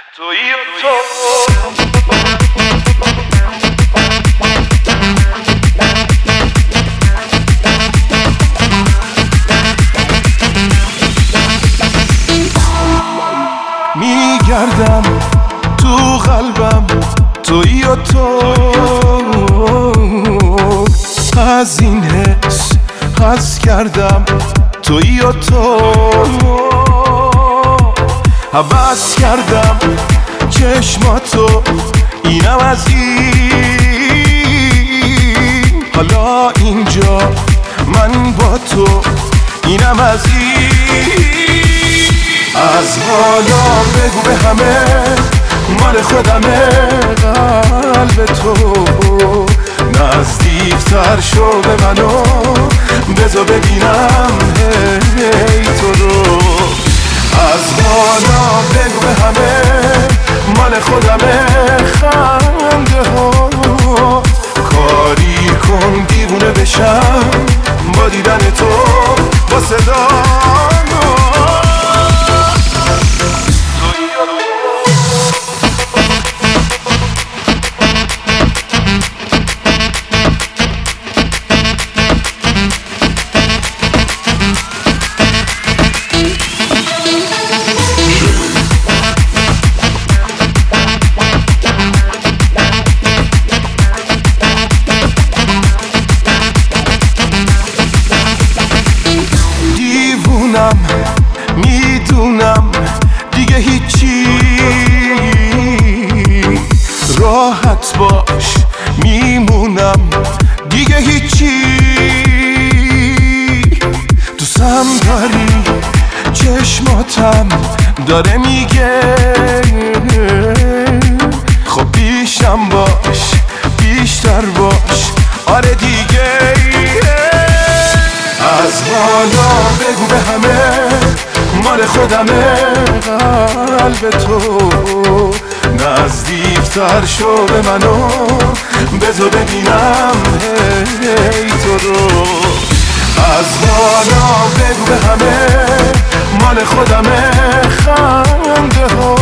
تویی و تو میگردم تو قلبم، تویی و تو از این حس حس کردم، تویی و تو حوض کردم چشماتو، اینم از این. حالا اینجا من با تو، اینم از این. از حالا بگو به همه مال خودمه، قلب تو نزدیکتر شو به منو، بذار ببینم هی تو رو. از حالا بگو به همه مال خودمه، خنده ها کاری کن دیوونه بشم با دیدن تو، با صدا میدونم دیگه هیچی، راحت باش میمونم دیگه هیچی. دوستم داری چشماتم داره میگه، خب بیشتر باش بیشتر باش آره دیگه. از حالا بگو به همه مال خودمه، قلب تو نزدیکتر شو به منو، بذار ببینم هی تو رو. از حالا بگو به همه مال خودمه، خنده ها